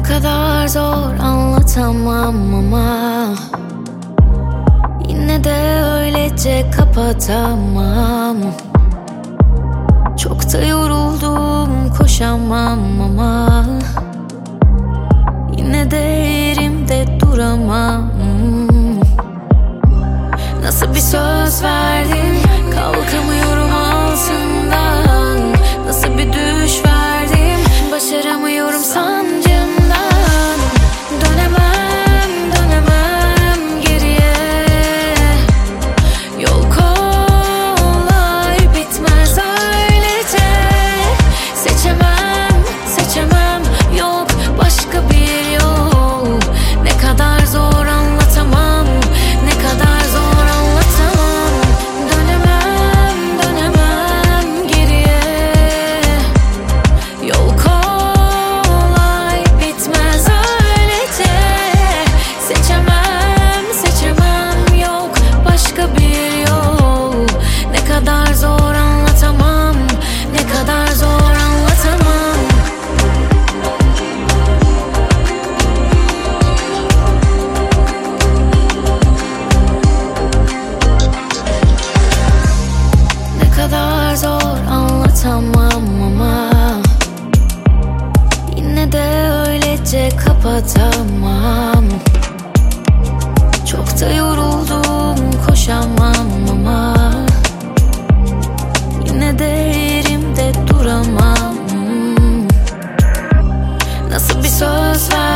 kadar zor anlatamam ama yine de öylece kapatamam. Çok da yoruldum, koşamam ama yine de yerimde duramam. Nasıl bir söz verdin, kalkamıyorum altından. Nasıl bir düş verdim, başaramıyorum sancımdan. Dönemem, dönemem geriye. Yol kolay bitmez öylece. Seçemem, seçemem, yok başka bir yol. Ne kadar zor anlatamam, ne kadar zor anlatamam. Dönemem, dönemem geriye. Yol kolay bitmez öylece. Seçemem, seçemem, yok başka bir yol. Ne kadar zor anlatamam, ne kadar zor anlatamam. Ne kadar zor anlatamam ama yine de öylece kapatamam. Çok da yoruldum, koşamam ama yine de yerimde duramam. Nasıl bir söz ver